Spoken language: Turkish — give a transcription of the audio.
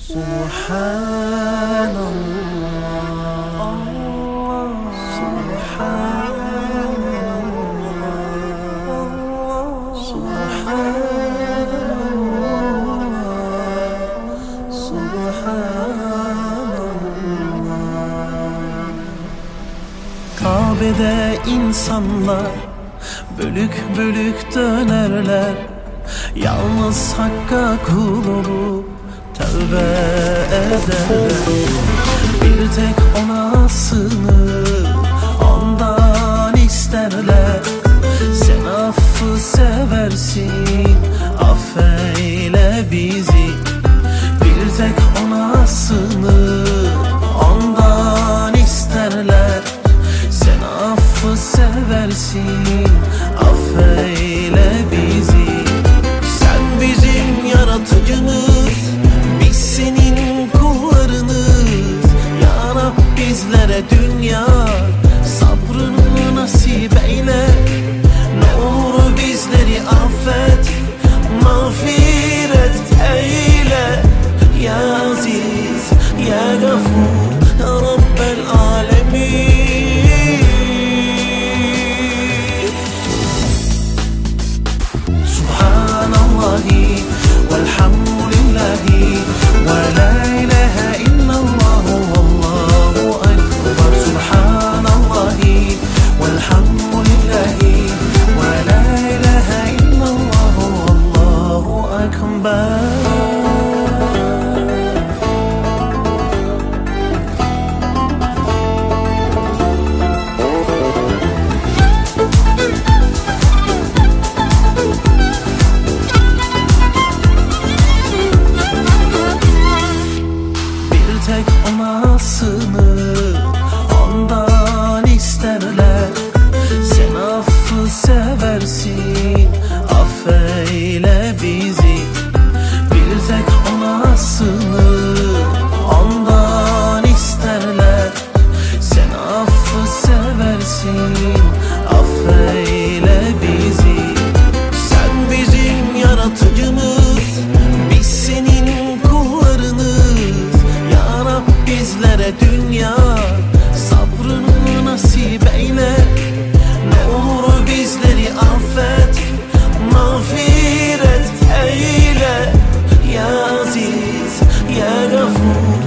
Subhanallah, Subhanallah, Subhanallah, Subhanallah. Kabe'de insanlar bölük bölük dönerler, yalnız Hakk'a kul olup tövbe ederler. Bir tek ona sığınır, ondan isterler. Sen affı seversin, affeyle bizi. Bir tek ona sığınır, ondan isterler. Sen affı seversin, affeyle bizi. Sen bizim yaratıcımız, biz senin kullarınız. Ya Rab bizlere dünya sabrını nasip eyle. Ne olur bizleri affet, mağfiret eyle. Ya Aziz, Ya Gafur, Ya Rabbel Alemin. Subhanallahi velhamdülillahi ve la ilahe illallah vallahu ekber. Subhanallahi velhamdülillahi ve la ilahe illallah vallahu ekber. Ona sığınır, ondan isterler. Sen affı seversin, affeyle bizi. Bir tek ona sığınır, ondan isterler. Sen affı seversin, affeyle bizi. Sen bizim yaratıcımız, biz senin kullarınız. Ya Rab bizlere dünya sabrını nasip eyle. Ne olur bizleri affet, mağfiret eyle. Ya Aziz, Ya Gafur,